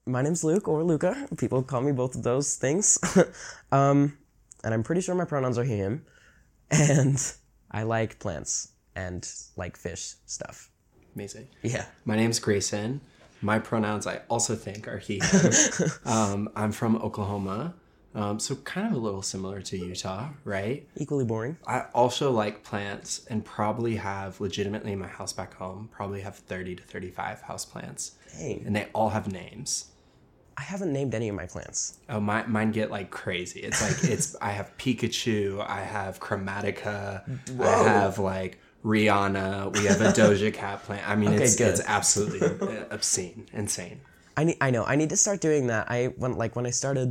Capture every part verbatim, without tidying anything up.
my name's Luke, or Luca. People call me both of those things. um, and I'm pretty sure my pronouns are he, him. And I like plants and like fish stuff. Amazing. Yeah. My name's Grayson. My pronouns I also think are he, him. um, I'm from Oklahoma. Um, so kind of a little similar to Utah, right? Equally boring. I also like plants and probably have legitimately in my house back home, probably have thirty to thirty-five houseplants. Dang. And they all have names. I haven't named any of my plants. Oh, my, mine get like crazy. It's like, it's, I have Pikachu, I have Chromatica, Whoa. I have like Rihanna, we have a Doja Cat plant. I mean, Okay, it's, good. it's absolutely obscene, insane. I need, I know, I need to start doing that. I, when, like, when I started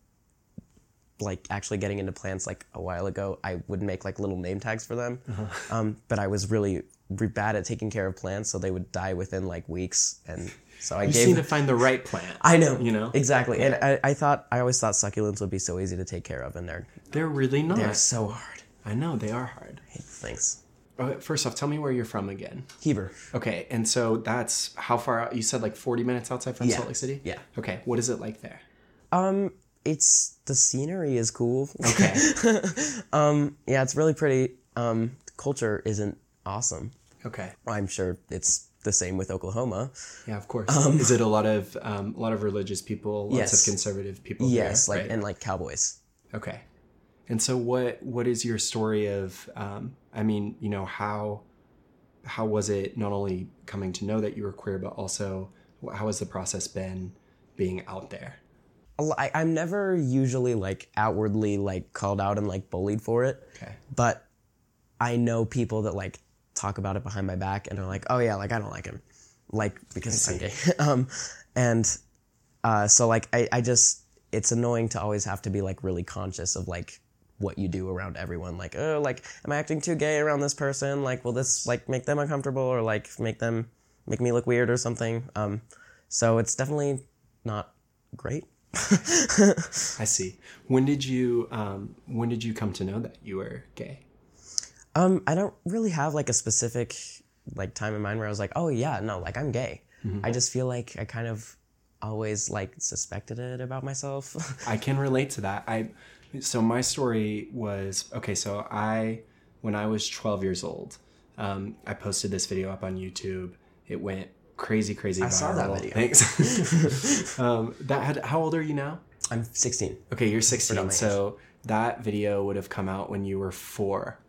like actually getting into plants like a while ago, I would make like little name tags for them. Uh-huh. Um, but I was really, really bad at taking care of plants, so they would die within like weeks. And so I you gave. just need to find the right plant. I know, you know exactly. And I, I thought I always thought succulents would be so easy to take care of, and they're they're really not. they're so hard. I know they are hard. I hate things. Okay, first off, tell me where you're from again. Heber. Okay, and so that's how far out? You said like forty minutes outside from Yeah. Salt Lake City. Yeah. Okay, what is it like there? Um, it's the scenery is cool. Okay. um, yeah, it's really pretty. Um, the culture isn't awesome. Okay. I'm sure it's the same with Oklahoma. Yeah, of course. Um, is it a lot of um, a lot of religious people, lots Yes. of conservative people? Yes, there, like right? and like cowboys. Okay. And so what what is your story of um, I mean, you know, how how was it not only coming to know that you were queer, but also how has the process been being out there? I, I'm never usually like outwardly like called out and like bullied for it. Okay. But I know people that like talk about it behind my back and are like, oh yeah, like I don't like him, like because I'm gay. um, and uh, so like I, I just it's annoying to always have to be like really conscious of like what you do around everyone. Like, oh, like am I acting too gay around this person? Like, will this like make them uncomfortable or like make them make me look weird or something? Um, so it's definitely not great. I see. When did you um, when did you come to know that you were gay? Um, I don't really have like a specific like time in mind where I was like, oh yeah, no, like I'm gay. Mm-hmm. I just feel like I kind of always like suspected it about myself. I can relate to that. I so my story was okay. So I when I was twelve years old, um, I posted this video up on YouTube. It went crazy, crazy viral. I saw that video. Thanks. um, that had. How old are you now? I'm sixteen. Okay, you're sixteen. So that video would have come out when you were four.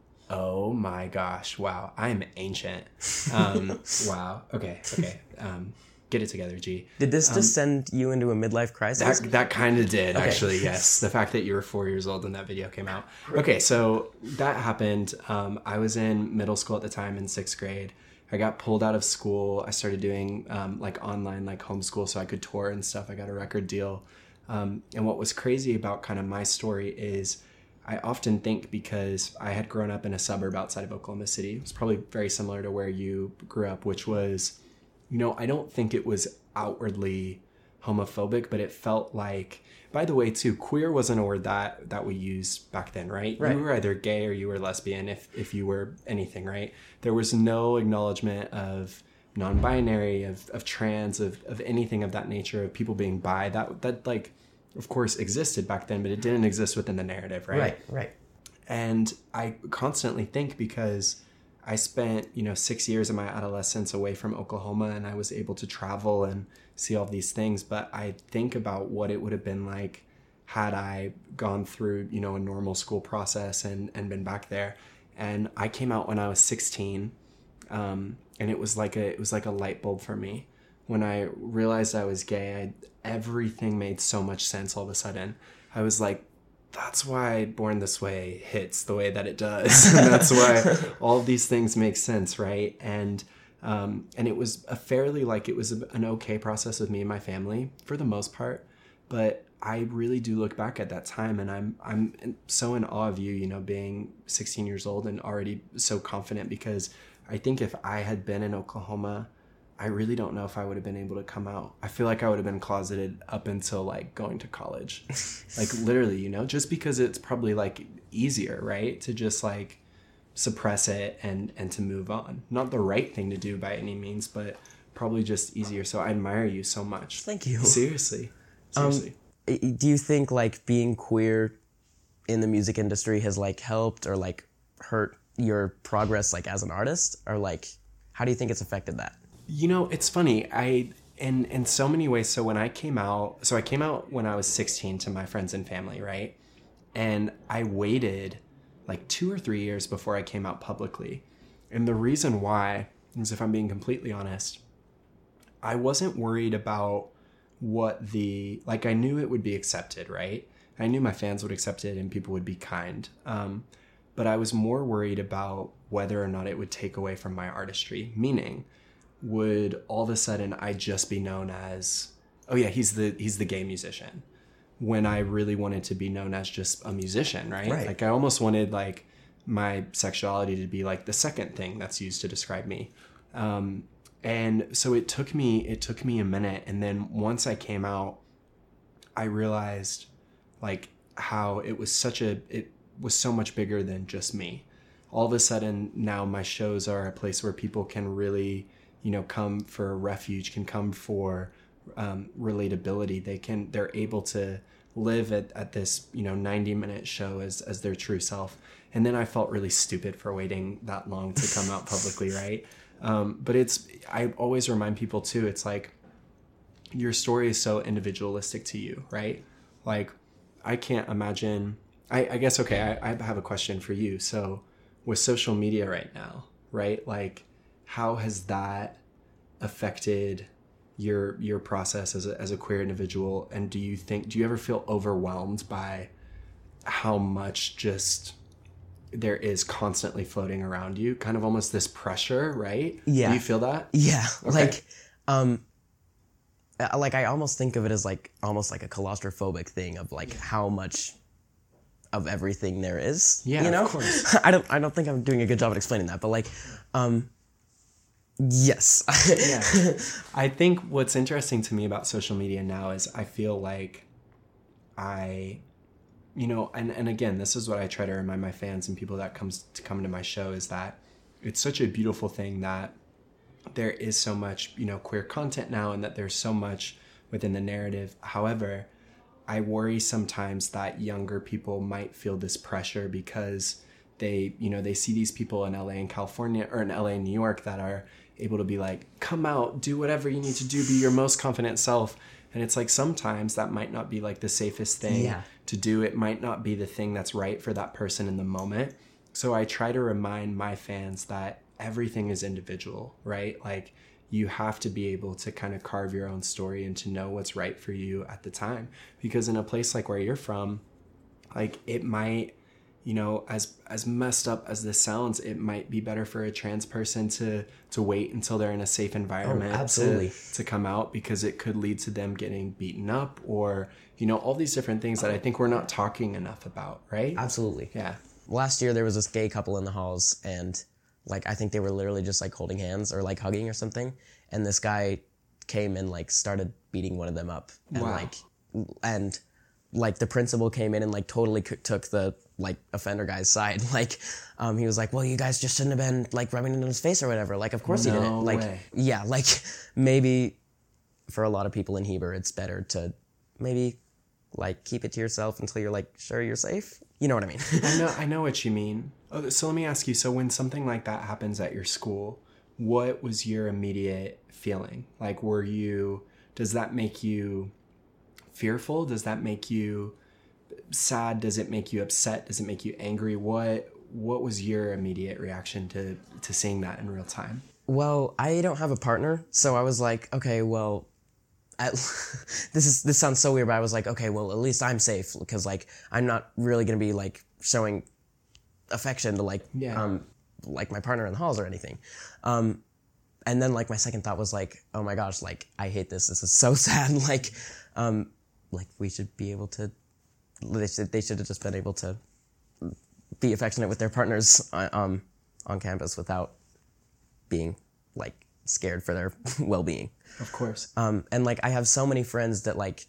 Oh my gosh! Wow, I'm ancient. Um, wow. Okay. Okay. Um, get it together, G. Did this um, just send you into a midlife crisis? That that kind of did, okay. actually. Yes, the fact that you were four years old when that video came out. Okay, so that happened. Um, I was in middle school at the time, in sixth grade. I got pulled out of school. I started doing um, like online, like homeschool, so I could tour and stuff. I got a record deal. Um, and what was crazy about kind of my story is I often think, because I had grown up in a suburb outside of Oklahoma City, it was probably very similar to where you grew up, which was, you know, I don't think it was outwardly homophobic, but it felt like, by the way, too, queer wasn't a word that, that we used back then, right? Right? You were either gay or you were lesbian, if, if you were anything, right? There was no acknowledgement of non-binary, of, of trans, of, of anything of that nature, of people being bi. That, that like, of course, existed back then, but it didn't exist within the narrative, right? Right, right. And I constantly think, because I spent, you know, six years of my adolescence away from Oklahoma, and I was able to travel and see all these things. But I think about what it would have been like had I gone through, you know, a normal school process and, and been back there. And I came out when I was sixteen. Um, and it was like a, it was like a light bulb for me. When I realized I was gay, I, everything made so much sense all of a sudden. I was like, that's why Born This Way hits the way that it does. And that's why all of these things make sense, right? And um, and it was a fairly, like, it was an okay process with me and my family for the most part. But I really do look back at that time, and I'm I'm so in awe of you, you know, being sixteen years old and already so confident, because I think if I had been in Oklahoma, I really don't know if I would have been able to come out. I feel like I would have been closeted up until like going to college. Like literally, you know, just because it's probably like easier, right? To just like suppress it and, and to move on. Not the right thing to do by any means, but probably just easier. So I admire you so much. Thank you. Seriously. Seriously. Um, do you think like being queer in the music industry has like helped or like hurt your progress like as an artist, or like how do you think it's affected that? You know, it's funny. I in in so many ways. So when I came out, so I came out when I was sixteen to my friends and family, right? And I waited like two or three years before I came out publicly. And the reason why is, if I'm being completely honest, I wasn't worried about what the, like I knew it would be accepted, right? I knew my fans would accept it and people would be kind. Um, but I was more worried about whether or not it would take away from my artistry. Meaning, would all of a sudden I just be known as, oh yeah, he's the he's the gay musician, when I really wanted to be known as just a musician, right? Right. Like I almost wanted like my sexuality to be like the second thing that's used to describe me. Um, and so it took me, it took me a minute. And then once I came out, I realized like how it was such a, it was so much bigger than just me. All of a sudden now my shows are a place where people can really, you know, come for refuge, can come for um, relatability. They can, they're able to live at, at this, you know, ninety minute show as, as their true self. And then I felt really stupid for waiting that long to come out publicly. Right. Um, but it's, I always remind people too, it's like your story is so individualistic to you, right? Like I can't imagine, I, I guess, okay, I, I have a question for you. So with social media right now, right? Like how has that affected your your process as a, as a queer individual? And do you think, do you ever feel overwhelmed by how much just there is constantly floating around you, kind of almost this pressure, right? Yeah. Do you feel that? Yeah. Okay. Like, um, uh, like I almost think of it as like almost like a claustrophobic thing of like how much of everything there is. Yeah, you know? of course. I don't. I don't think I'm doing a good job at explaining that, but like, um, yes. Yeah. I think what's interesting to me about social media now is I feel like I, you know, and, and again, this is what I try to remind my fans and people that comes to come to my show, is that it's such a beautiful thing that there is so much, you know, queer content now, and that there's so much within the narrative. However, I worry sometimes that younger people might feel this pressure because they, you know, they see these people in L A and California, or in L A and New York, that are able to be like, come out, do whatever you need to do, be your most confident self. And it's like, sometimes that might not be like the safest thing Yeah. to do. It might not be the thing that's right for that person in the moment. So I try to remind my fans that everything is individual, right? Like you have to be able to kind of carve your own story and to know what's right for you at the time. Because in a place like where you're from, like it might, you know, as as messed up as this sounds, it might be better for a trans person to to wait until they're in a safe environment Oh, absolutely. to, to come out, because it could lead to them getting beaten up, or, you know, all these different things that I think we're not talking enough about, right? Absolutely. Yeah. Last year there was this gay couple in the halls, and like I think they were literally just like holding hands or like hugging or something, and this guy came and like started beating one of them up, and Wow. like and like the principal came in and like totally c- took the like offender guy's side. Like um he was like, well, you guys just shouldn't have been like rubbing it in his face or whatever. Like of course he No didn't. Like way. yeah, like maybe for a lot of people in Heber it's better to maybe like keep it to yourself until you're like sure you're safe. You know what I mean? I know I know what you mean. Oh, so let me ask you, so when something like that happens at your school, what was your immediate feeling? Like, were you, does that make you fearful? Does that make you sad? Does it make you upset? Does it make you angry? What what was your immediate reaction to to seeing that in real time? Well, I don't have a partner, so I was like, okay, well, at, this is this sounds so weird, but I was like, okay, well, at least I'm safe, because like I'm not really gonna be like showing affection to like Yeah. um like my partner in the halls or anything. Um, and then like my second thought was like, oh my gosh, like I hate this. This is so sad. Like, um, like we should be able to. They should they should have just been able to be affectionate with their partners uh, um on campus without being like scared for their well-being. Of course. Um, and like I have so many friends that like,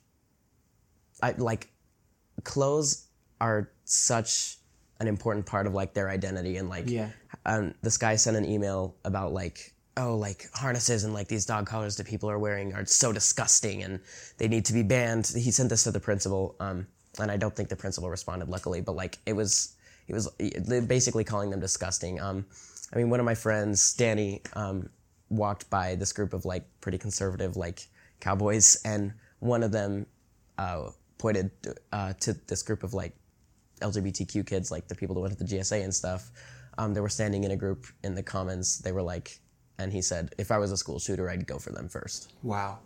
I like, clothes are such an important part of like their identity, and like, Yeah. um, this guy sent an email about like oh, like harnesses and like these dog collars that people are wearing are so disgusting and they need to be banned. He sent this to the principal, um, and I don't think the principal responded, luckily, but like it was, it was basically calling them disgusting. Um, I mean, one of my friends, Danny, um, walked by this group of like pretty conservative like cowboys, and one of them uh, pointed uh, to this group of like L G B T Q kids, like the people that went to the G S A and stuff. Um, they were standing in a group in the Commons. They were like, and he said, if I was a school shooter, I'd go for them first. Wow.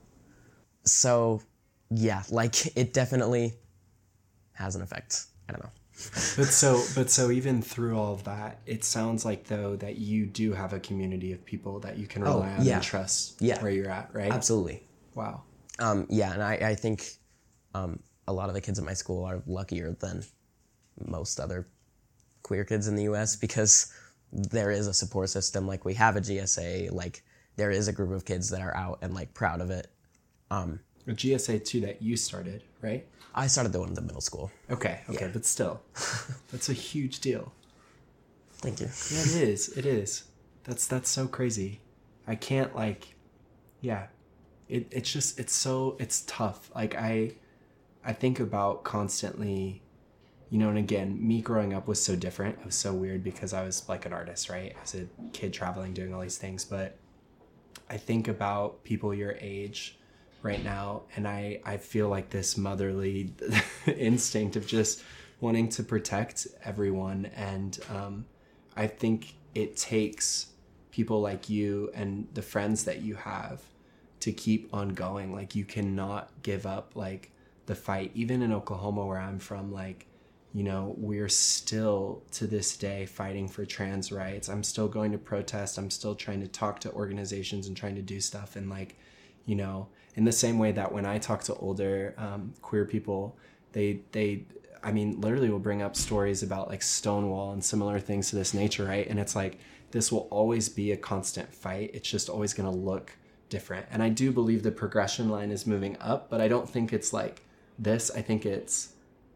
So, yeah, like it definitely has an effect. I don't know. But so, but so even through all of that, it sounds like though that you do have a community of people that you can rely oh, on yeah. and trust yeah. where you're at, right? Absolutely. Wow. Um, yeah, and I, I think um, a lot of the kids at my school are luckier than most other queer kids in the U S because there is a support system. Like we have a G S A, like there is a group of kids that are out and like proud of it. Um, a G S A too that you started, right? I started the one in the middle school. Okay, okay, yeah. But still, that's a huge deal. Thank you. Yeah, it is. It is. That's that's so crazy. I can't like, yeah, it it's just it's so it's tough. Like I, I think about constantly, you know, and again, me growing up was so different. It was so weird because I was like an artist, right? I was a kid traveling, doing all these things. But I think about people your age right now, and I, I feel like this motherly instinct of just wanting to protect everyone. And um, I think it takes people like you and the friends that you have to keep on going. Like you cannot give up like the fight. Even in Oklahoma where I'm from, like, you know, we're still to this day fighting for trans rights. I'm still going to protest. I'm still trying to talk to organizations and trying to do stuff. And like, you know, in the same way that when I talk to older um, queer people, they, they, I mean, literally will bring up stories about like Stonewall and similar things to this nature, right? And it's like, this will always be a constant fight. It's just always going to look different. And I do believe the progression line is moving up, but I don't think it's like this. I think it's,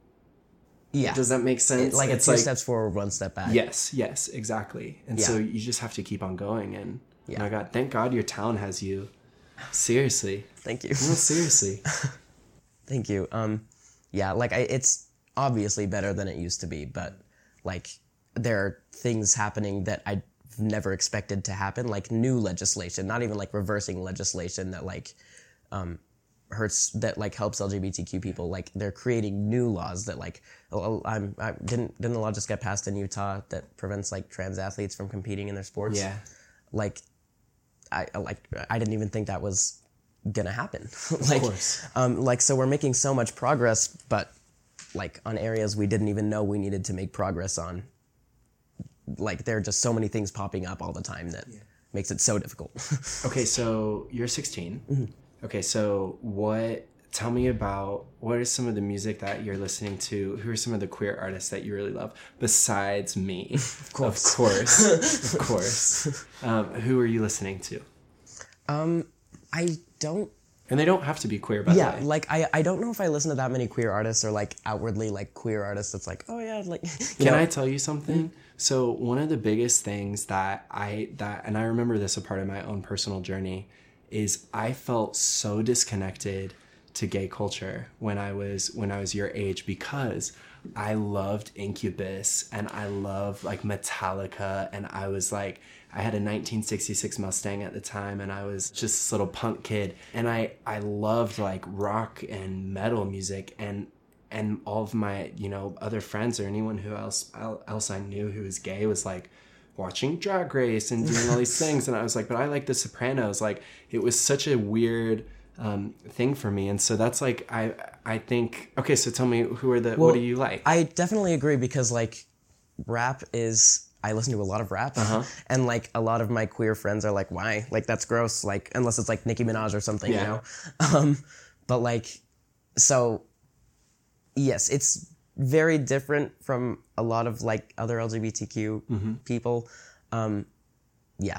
yeah. Does that make sense? It, like it's it's two like, steps forward, one step back. Yes, yes, exactly. And yeah. so you just have to keep on going. And yeah. oh my God, thank God your town has you. Seriously. Thank you. No, seriously. Thank you. Um, yeah, like I, it's obviously better than it used to be, but like there are things happening that I never expected to happen, like new legislation, not even like reversing legislation that like um, hurts, that like helps L G B T Q people. Like they're creating new laws that like I'm I didn't didn't the law just get passed in Utah that prevents like trans athletes from competing in their sports? Yeah. Like I like I didn't even think that was gonna happen. of like course. um like so we're making so much progress, but like on areas we didn't even know we needed to make progress on. Like there are just so many things popping up all the time that yeah. makes it so difficult. Okay, so you're sixteen. Mm-hmm. Okay, so what, tell me about, what is some of the music that you're listening to? Who are some of the queer artists that you really love besides me? Of course. Of course. Of course. Um, who are you listening to? Um, I don't. And they don't have to be queer, by yeah, the way. like I, I don't know if I listen to that many queer artists or like outwardly like queer artists that's like, oh yeah, like. Can know? I tell you something? Mm-hmm. So one of the biggest things that I, that, and I remember this a part of my own personal journey, is I felt so disconnected to gay culture when I was when I was your age, because I loved Incubus and I loved like Metallica, and I was like, I had a nineteen sixty-six Mustang at the time, and I was just this little punk kid, and I I loved like rock and metal music, and and all of my, you know, other friends or anyone who else else I knew who was gay was like watching Drag Race and doing all these things. And I was like, but I like The Sopranos. Like, it was such a weird um, thing for me. And so that's like, I I think, okay, so tell me, who are the, well, what do you like? I definitely agree, because like rap is, I listen to a lot of rap, uh-huh. and like a lot of my queer friends are like, why? Like, that's gross. Like, unless it's like Nicki Minaj or something, yeah. you know? Um, but like, so yes, it's very different from a lot of like other L G B T Q mm-hmm. people. Um, yeah.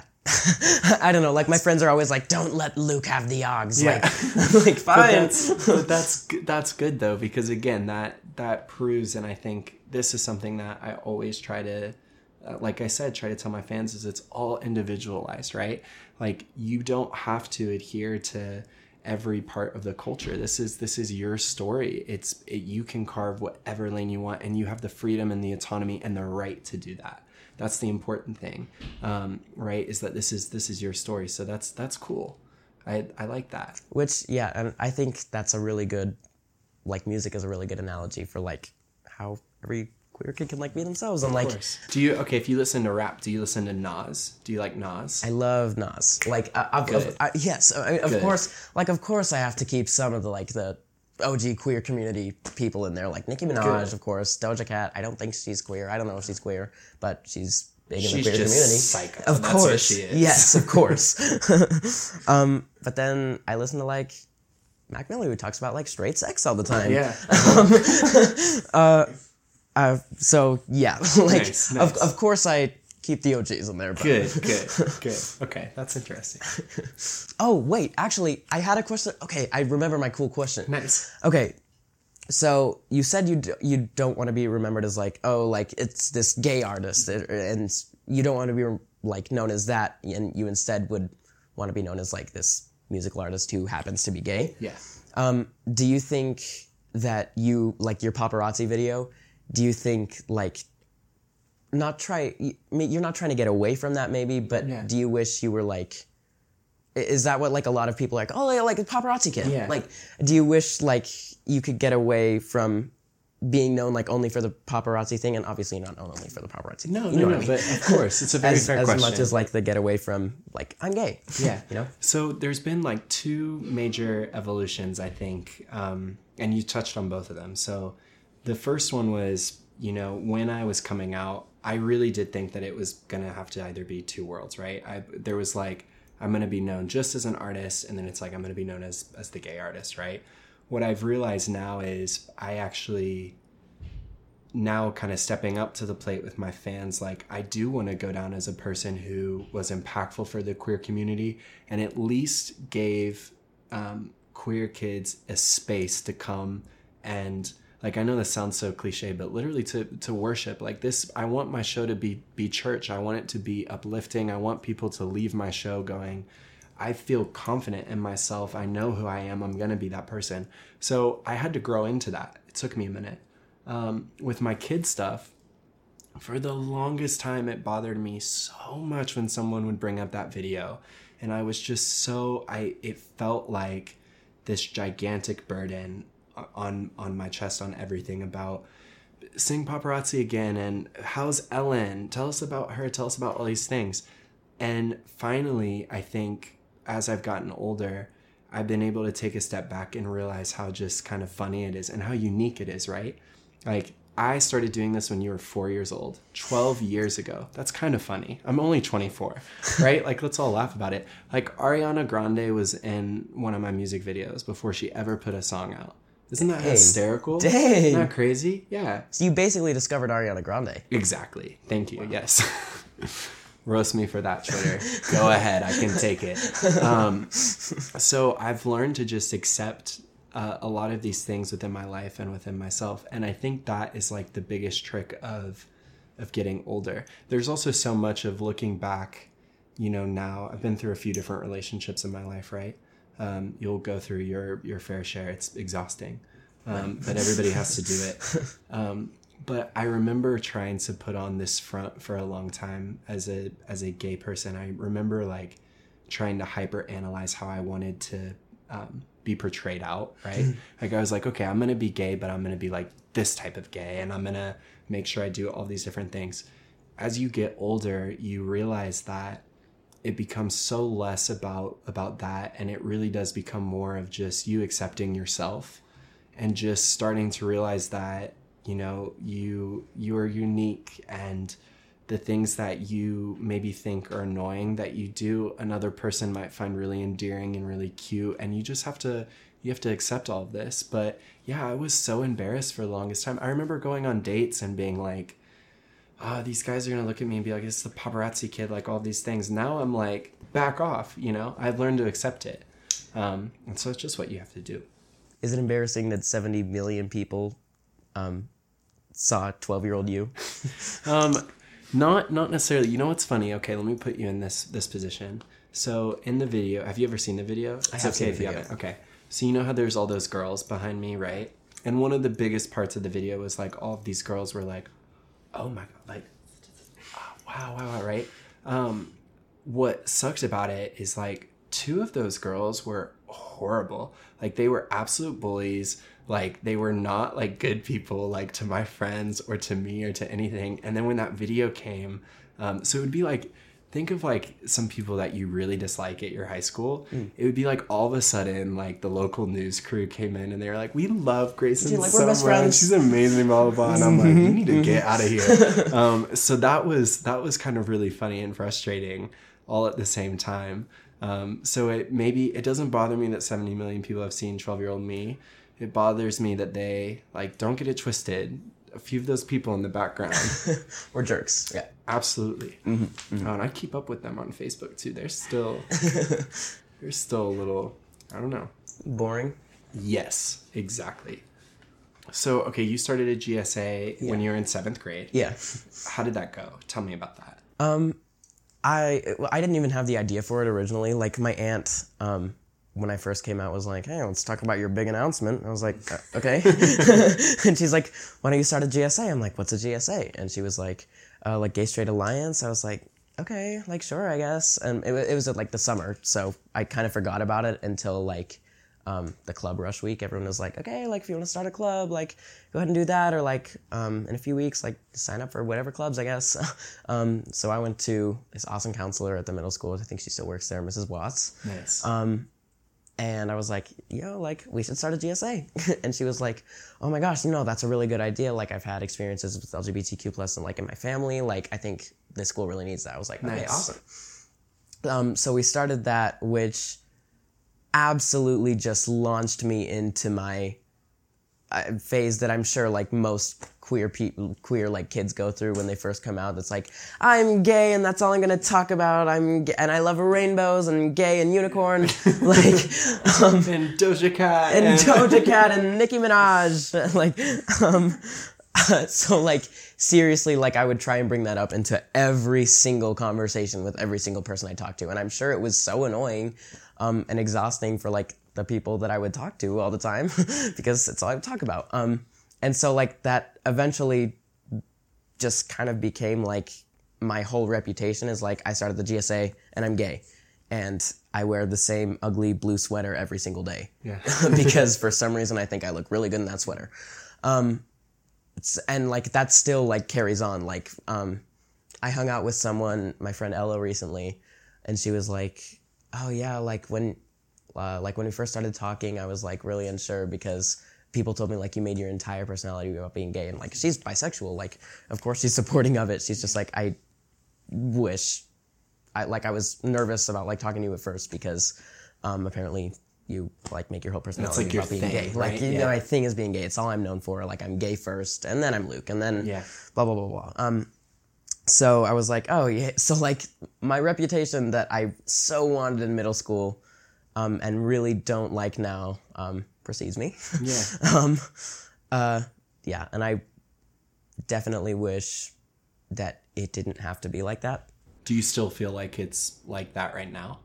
I don't know. Like my friends are always like, don't let Luke have the Ogs. Yeah. Like, like fine. But that's, but that's, that's good though, because again, that, that proves, and I think this is something that I always try to uh, like I said, try to tell my fans is it's all individualized, right? Like you don't have to adhere to every part of the culture. This is this is your story. It's it, you can carve whatever lane you want, and you have the freedom and the autonomy and the right to do that. That's the important thing, um, right? Is that this is this is your story. So that's that's cool. I I like that. Which yeah, and I think that's a really good, like music is a really good analogy for like how every queer kid can like be themselves. And like, Of course. Do you okay? If you listen to rap, do you listen to Nas? Do you like Nas? I love Nas. Like, uh, of, of, uh, yes, uh, of Good. course. Like, of course, I have to keep some of the like the O G queer community people in there. Like Nicki Minaj, Good. of course. Doja Cat. I don't think she's queer. I don't know if she's queer, but she's big in the She's queer just community. psycho. Of That's course, what she is. yes, of course. um, but then I listen to like Mac Miller, who talks about like straight sex all the time. Yeah. uh, uh, so yeah, like Nice, nice. of of course I keep the O Gs in there. But. Good. Good. Good. Okay, that's interesting. Oh wait, actually, I had a question. Okay, I remember my cool question. Nice. Okay, so you said you d- you don't want to be remembered as like, oh, like it's this gay artist, and you don't want to be like known as that, and you instead would want to be known as like this musical artist who happens to be gay. Yeah. Um, do you think that you like your paparazzi video? Do you think like not try? I mean, you're not trying to get away from that, maybe, but Yeah. do you wish you were like? Is that what like a lot of people are like? Oh, yeah, like a paparazzi kid. Yeah. Like, do you wish like you could get away from being known like only for the paparazzi thing, and obviously not known only for the paparazzi. No, you no, know no. what I mean? But of course, it's a very as, fair as question. much as like the get away from like I'm gay. Yeah. You know? So there's been like two major evolutions, I think, um, and you touched on both of them. So the first one was, you know, when I was coming out, I really did think that it was gonna have to either be two worlds, right? I there was like I'm gonna be known just as an artist, and then it's like I'm gonna be known as as the gay artist, right? What I've realized now is I actually now kind of stepping up to the plate with my fans, like I do want to go down as a person who was impactful for the queer community and at least gave um, queer kids a space to come and like, I know this sounds so cliche, but literally to, to worship like this. I want my show to be, be church. I want it to be uplifting. I want people to leave my show going, I feel confident in myself. I know who I am. I'm going to be that person. So I had to grow into that. It took me a minute. Um, with my kid stuff, for the longest time, it bothered me so much when someone would bring up that video. And I was just so, I, it felt like this gigantic burden on, on my chest on everything about sing paparazzi again. And how's Ellen? Tell us about her. Tell us about all these things. And finally, I think as I've gotten older, I've been able to take a step back and realize how just kind of funny it is and how unique it is, right? Like, I started doing this when you were four years old, twelve years ago. That's kind of funny. I'm only twenty-four, right? Like, let's all laugh about it. Like, Ariana Grande was in one of my music videos before she ever put a song out. Isn't that Dang. hysterical? Dang. Isn't that crazy? Yeah. So you basically discovered Ariana Grande. Exactly. Thank you. Yes. Roast me for that, Twitter. Go ahead. I can take it. Um, so I've learned to just accept uh, a lot of these things within my life and within myself. And I think that is like the biggest trick of of getting older. There's also so much of looking back, you know, now. I've been through a few different relationships in my life, right? Um, you'll go through your, your fair share. It's exhausting. Um, but everybody has to do it. Um, But I remember trying to put on this front for a long time as a as a gay person. I remember like trying to hyper analyze how I wanted to um, be portrayed out, right? Like I was like, okay, I'm gonna be gay, but I'm gonna be like this type of gay, and I'm gonna make sure I do all these different things. As you get older, you realize that it becomes so less about about that, and it really does become more of just you accepting yourself and just starting to realize that, you know, you you are unique, and the things that you maybe think are annoying that you do, another person might find really endearing and really cute, and you just have to you have to accept all of this. But yeah, I was so embarrassed for the longest time. I remember going on dates and being like, oh, these guys are gonna look at me and be like, it's the paparazzi kid, like all these things. Now I'm like, back off, you know. I've learned to accept it, um, and so it's just what you have to do. Is it embarrassing that seventy million people um, saw twelve-year-old you? Um, Not not necessarily. You know what's funny? Okay, let me put you in this this position. So in the video, have you ever seen the video? It's I have okay seen the if you video. haven't. Okay. So you know how there's all those girls behind me, right? And one of the biggest parts of the video was like all of these girls were like, "Oh my god!" Like, oh, wow, wow, wow, right? Um, what sucks about it is like two of those girls were horrible. Like they were absolute bullies. Like they were not like good people, like to my friends or to me or to anything. And then when that video came, um, so it would be like, think of like some people that you really dislike at your high school. Mm. It would be like all of a sudden, like the local news crew came in and they were like, "We love Grayson like, so we're best much. friends. She's amazing, blah blah blah." And I'm like, "You need to get out of here." um, so that was that was kind of really funny and frustrating, all at the same time. Um, so it maybe it doesn't bother me that seventy million people have seen twelve year old me. It bothers me that they like don't get it twisted. A few of those people in the background we're jerks. Yeah, absolutely. Mm-hmm, mm-hmm. Oh, and I keep up with them on Facebook too. They're still they're still a little, I don't know, boring. Yes, exactly. So okay, you started a G S A yeah. when you were in seventh grade. Yeah. How did that go? Tell me about that. Um, I I didn't even have the idea for it originally. Like my aunt, um. when I first came out was like, "Hey, let's talk about your big announcement." I was like, uh, okay. And she's like, "Why don't you start a G S A?" I'm like, "What's a G S A?" And she was like, uh, like Gay Straight Alliance. I was like, okay, like sure, I guess. And it, it was at like the summer, so I kind of forgot about it until like um, the club rush week. Everyone was like, okay, like if you want to start a club, like go ahead and do that. Or like um, in a few weeks, like sign up for whatever clubs, I guess. um, so I went to this awesome counselor at the middle school. I think she still works there, Missus Watts. Nice. Um, And I was like, yo, like, we should start a G S A. And she was like, oh my gosh, you know, that's a really good idea. Like, I've had experiences with L G B T Q plus and, like, in my family. Like, I think this school really needs that. I was like, okay, nice. awesome. Um, so we started that, which absolutely just launched me into my uh, phase that I'm sure, like, most queer people, queer, like, kids go through when they first come out. It's like, I'm gay and that's all I'm going to talk about. I'm gay, and I love rainbows and gay and unicorn. Like, um, and Doja Cat. And, and Doja Cat and Nicki Minaj. Like, um, so, like, seriously, like, I would try and bring that up into every single conversation with every single person I talked to. And I'm sure it was so annoying um, and exhausting for, like, the people that I would talk to all the time because it's all I would talk about. Um, And so, like, that eventually just kind of became, like, my whole reputation is, like, I started the G S A and I'm gay. And I wear the same ugly blue sweater every single day. Yeah. Because for some reason I think I look really good in that sweater. Um, it's, and, like, that still, like, carries on. Like, um, I hung out with someone, my friend Ella, recently, and she was like, oh, yeah, like, when, uh, like, when we first started talking, I was, like, really unsure because people told me, like, you made your entire personality about being gay. And, like, she's bisexual. Like, of course she's supporting of it. She's just like, I wish, I like, I was nervous about, like, talking to you at first because um, apparently you, like, make your whole personality like about your being thing, gay. right? Like, you Yeah. know, my thing is being gay. It's all I'm known for. Like, I'm gay first, and then I'm Luke, and then yeah. blah, blah, blah, blah. Um, so I was like, oh, yeah. So, like, my reputation that I so wanted in middle school um, and really don't like now, um, precedes me. Yeah. um, uh, yeah, and I definitely wish that it didn't have to be like that. Do you still feel like it's like that right now?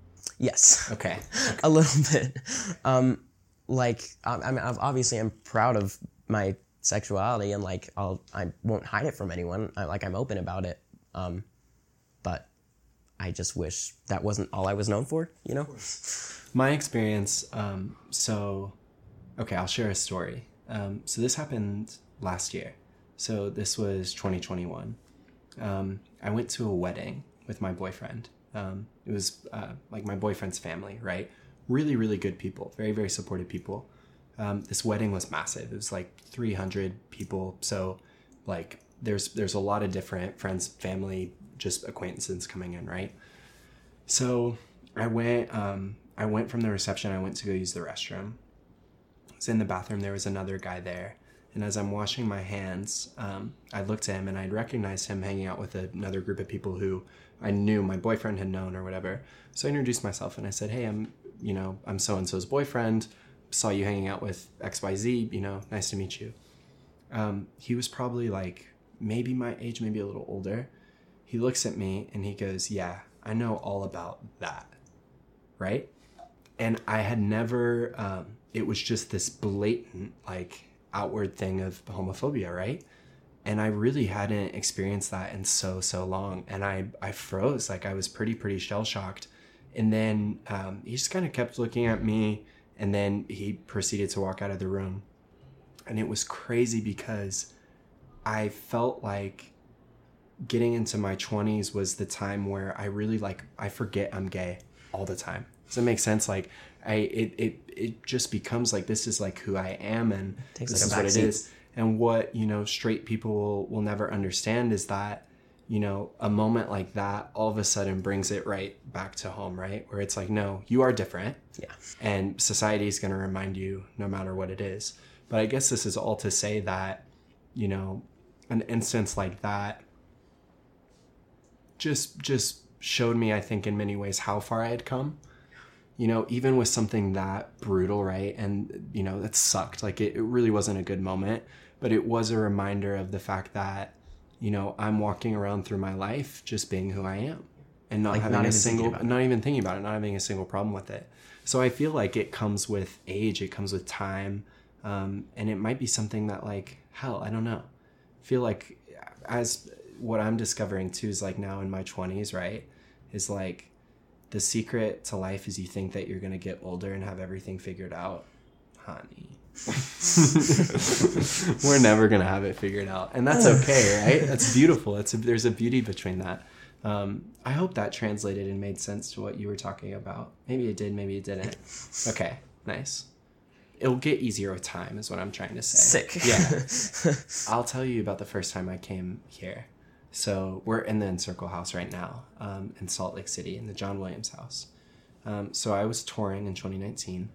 Yes. Okay. okay. A little bit. Um, like, I, I mean, obviously I'm proud of my sexuality and, like, I'll, I won't hide it from anyone. I, like, I'm open about it. Um, but I just wish that wasn't all I was known for, you know? My experience, um, so, okay, I'll share a story. Um, so this happened last year. So this was twenty twenty-one. Um, I went to a wedding with my boyfriend. Um, it was uh, like my boyfriend's family, right? Really, really good people. Very, very supportive people. Um, this wedding was massive. It was like three hundred people. So like there's there's a lot of different friends, family, just acquaintances coming in, right? So I went... Um, I went from the reception, I went to go use the restroom. I was in the bathroom, there was another guy there. And as I'm washing my hands, um, I looked at him and I'd recognized him hanging out with another group of people who I knew my boyfriend had known or whatever. So I introduced myself and I said, hey, I'm, you know, I'm so-and-so's boyfriend. Saw you hanging out with X Y Z, you know, nice to meet you. Um, he was probably like maybe my age, maybe a little older. He looks at me and he goes, yeah, I know all about that. Right? And I had never, um, it was just this blatant, like, outward thing of homophobia, right? And I really hadn't experienced that in so, so long. And I, I froze, like I was pretty, pretty shell-shocked. And then um, he just kind of kept looking at me, and then he proceeded to walk out of the room. And it was crazy because I felt like getting into my twenties was the time where I really, like, I forget I'm gay all the time. Does that make sense? Like, I it it, it just becomes like, this is like who I am, and this like is what it is. And what, you know, straight people will, will never understand is that, you know, a moment like that all of a sudden brings it right back to home, right? Where it's like, no, you are different. Yeah. And society is going to remind you no matter what it is. But I guess this is all to say that, you know, an instance like that just just showed me, I think, in many ways how far I had come. You know, even with something that brutal, right? And, you know, that sucked. Like, it, it really wasn't a good moment. But it was a reminder of the fact that, you know, I'm walking around through my life just being who I am. And not like having not a even single, about not even thinking about it, not having a single problem with it. So I feel like it comes with age, it comes with time. Um, and it might be something that, like, hell, I don't know. I feel like as what I'm discovering too is, like, now in my twenties, right? Is like, the secret to life is you think that you're going to get older and have everything figured out. Honey. We're never going to have it figured out. And that's okay, right? That's beautiful. It's a, there's a beauty between that. Um, I hope that translated and made sense to what you were talking about. Maybe it did, maybe it didn't. Okay, nice. It'll get easier with time is what I'm trying to say. Sick. Yeah. I'll tell you about the first time I came here. So we're in the Encircle House right now, um, in Salt Lake City, in the John Williams House. Um, so I was touring in twenty nineteen.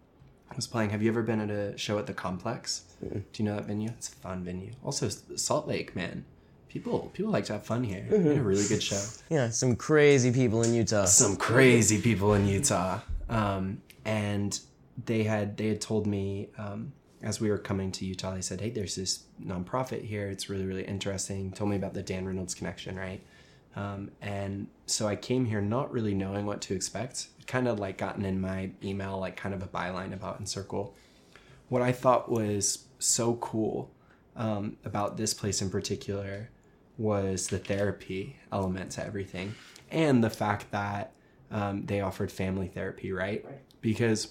I was playing. Have you ever been at a show at the Complex? Mm-hmm. Do you know that venue? It's a fun venue. Also, Salt Lake, man. People people like to have fun here. Mm-hmm. We had a really good show. Yeah, some crazy people in Utah. Some crazy people in Utah. Um, and they had they had told me, um, as we were coming to Utah, they said, hey, there's this nonprofit here. It's really, really interesting. Told me about the Dan Reynolds connection, right? Um, and so I came here not really knowing what to expect. Kind of like gotten in my email, like kind of a byline about Encircle. What I thought was so cool um, about this place in particular was the therapy element to everything. And the fact that um, they offered family therapy, right? right? Because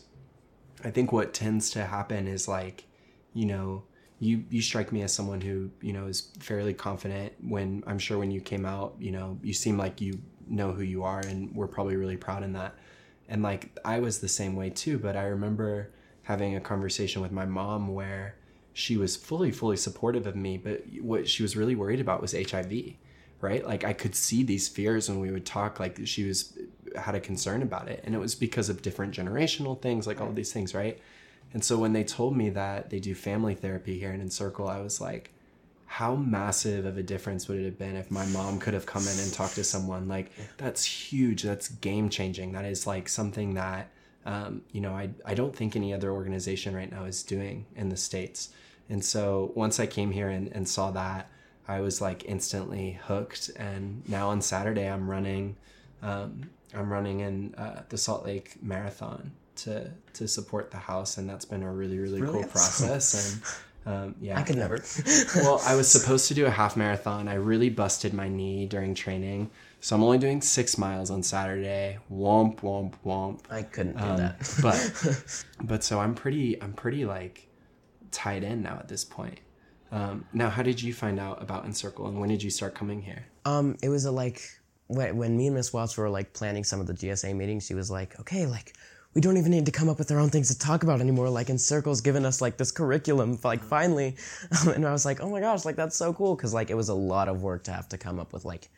I think what tends to happen is, like, you know, you, you strike me as someone who, you know, is fairly confident. When I'm sure when you came out, you know, you seem like you know who you are, and we're probably really proud in that. And, like, I was the same way too, but I remember having a conversation with my mom where she was fully, fully supportive of me, but what she was really worried about was H I V, right? Like, I could see these fears when we would talk, like she was had a concern about it. And it was because of different generational things, like all of these things, right? And so when they told me that they do family therapy here in Encircle, I was like, how massive of a difference would it have been if my mom could have come in and talked to someone? Like, that's huge. That's game changing. That is like something that, um, you know, I, I don't think any other organization right now is doing in the States. And so once I came here and, and saw that, I was like instantly hooked. And now on Saturday, I'm running, um, I'm running in uh, the Salt Lake Marathon to to support the house, and that's been a really, really, really cool awesome. process. And um, yeah, I could never. Well, I was supposed to do a half marathon. I really busted my knee during training, so I'm only doing six miles on Saturday. Womp womp womp. I couldn't do um, that. but but so I'm pretty I'm pretty like tied in now at this point. Um, now, how did you find out about Encircle, and when did you start coming here? Um, it was a like when when me and Miss Watts were like planning some of the G S A meetings. She was like, okay, like, we don't even need to come up with our own things to talk about anymore. Like, Encircle's given us like this curriculum, like, finally. Um, and I was like, oh my gosh, like, that's so cool. Cause like, it was a lot of work to have to come up with like,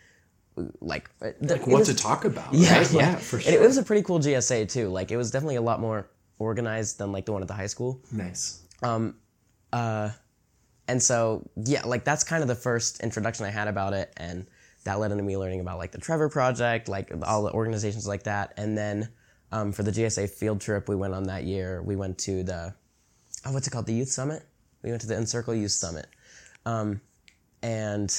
like, like what was, to talk about. Yeah, right? yeah, yeah, for sure. And it was a pretty cool G S A too. Like, it was definitely a lot more organized than like the one at the high school. Nice. Um, uh, and so, yeah, like, that's kind of the first introduction I had about it. And that led into me learning about like the Trevor Project, like all the organizations like that. And then, Um, for the G S A field trip we went on that year, we went to the, oh, what's it called? The Youth Summit? We went to the Encircle Youth Summit. Um, and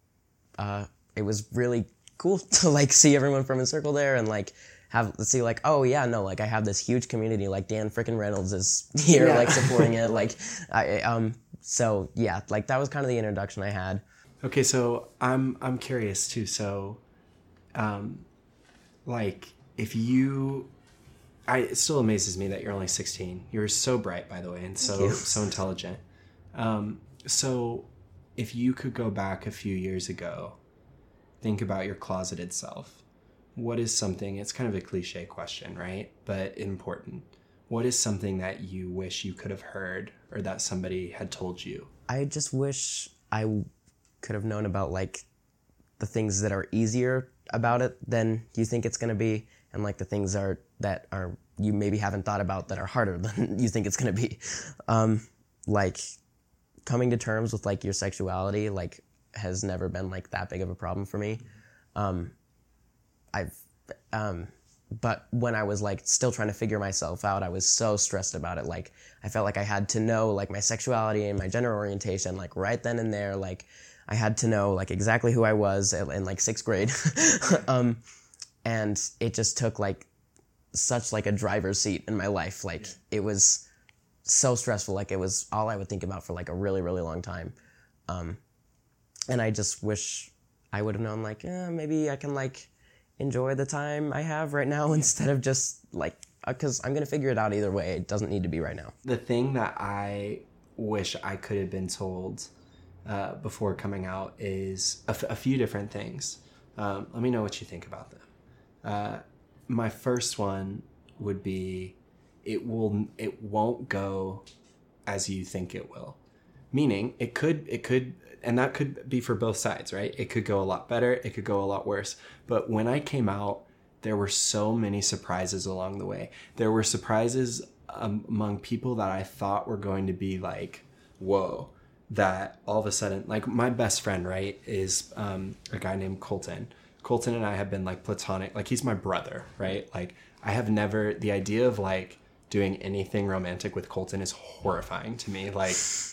uh, it was really cool to like see everyone from his circle there and like have see like, oh yeah, no, like I have this huge community, like Dan frickin' Reynolds is here, Yeah. like supporting it, like I um so yeah, like that was kind of the introduction I had. Okay, so I'm I'm curious too. So, um, like if you, I it still amazes me that you're only sixteen. You're so bright, by the way, and so so intelligent. Um, so if you could go back a few years ago, think about your closeted self. What is something? It's kind of a cliche question, right? But important. What is something that you wish you could have heard or that somebody had told you? I just wish I could have known about like the things that are easier about it than you think it's going to be, and like the things are that are you maybe haven't thought about that are harder than you think it's going to be. Um, like coming to terms with like your sexuality like has never been like that big of a problem for me. Um, I've um, but when I was like still trying to figure myself out, I was so stressed about it. Like I felt like I had to know like my sexuality and my gender orientation like right then and there. Like I had to know like exactly who I was in, in like sixth grade. um, and it just took like such like a driver's seat in my life. Like it was so stressful. Like it was all I would think about for like a really, really long time. Um, and I just wish I would have known like, eh, maybe I can like enjoy the time I have right now instead of just like, because I'm going to figure it out either way. It doesn't need to be right now. The thing that I wish I could have been told uh, before coming out is a, f- a few different things. Um, let me know what you think about them. Uh, my first one would be it will it won't go as you think it will. Meaning it could it could and that could be for both sides, right? It could go a lot better, it could go a lot worse. But when I came out, there were so many surprises along the way. There were surprises um, among people that I thought were going to be like, whoa, that all of a sudden, like my best friend, right, is um, a guy named Colton. Colton and I have been like platonic, like he's my brother, right? Like I have never, the idea of like doing anything romantic with Colton is horrifying to me. Like,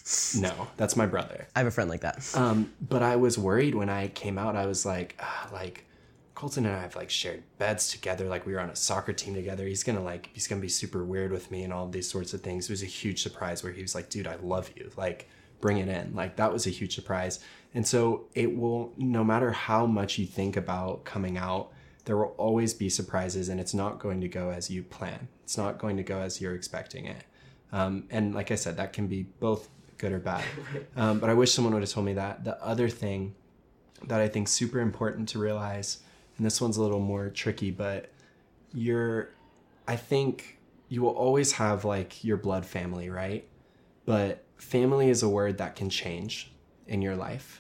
no, that's my brother. I have a friend like that. Um, but I was worried when I came out. I was like, ah, like Colton and I have like shared beds together. Like we were on a soccer team together. He's gonna like, he's gonna be super weird with me and all of these sorts of things. It was a huge surprise where he was like, dude, I love you. Like, bring it in. Like that was a huge surprise. And so it will, no matter how much you think about coming out, there will always be surprises, and it's not going to go as you plan. It's not going to go as you're expecting it. Um, and like I said, that can be both good or bad. Um, but I wish someone would have told me that. The other thing that I think super important to realize, and this one's a little more tricky, but you're, I think you will always have like your blood family, right? But family is a word that can change in your life.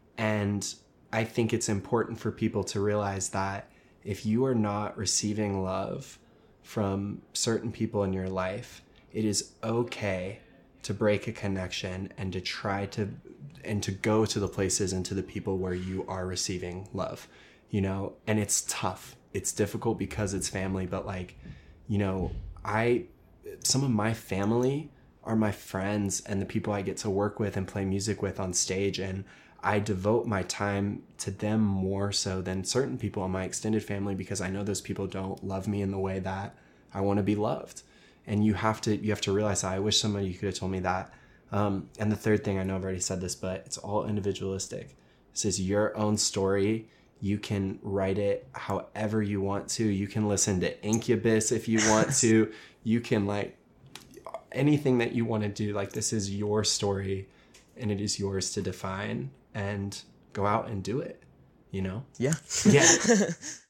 And I think it's important for people to realize that if you are not receiving love from certain people in your life, it is okay to break a connection and to try to, and to go to the places and to the people where you are receiving love, you know, and it's tough. It's difficult because it's family, but like, you know, I, some of my family are my friends and the people I get to work with and play music with on stage. And I devote my time to them more so than certain people in my extended family, because I know those people don't love me in the way that I want to be loved. And you have to, you have to realize that. I wish somebody could have told me that. Um, and the third thing, I know I've already said this, but it's all individualistic. This is your own story. You can write it however you want to. You can listen to Incubus if you want to. You can like anything that you want to do. Like this is your story and it is yours to define, and go out and do it, you know? Yeah. Yeah.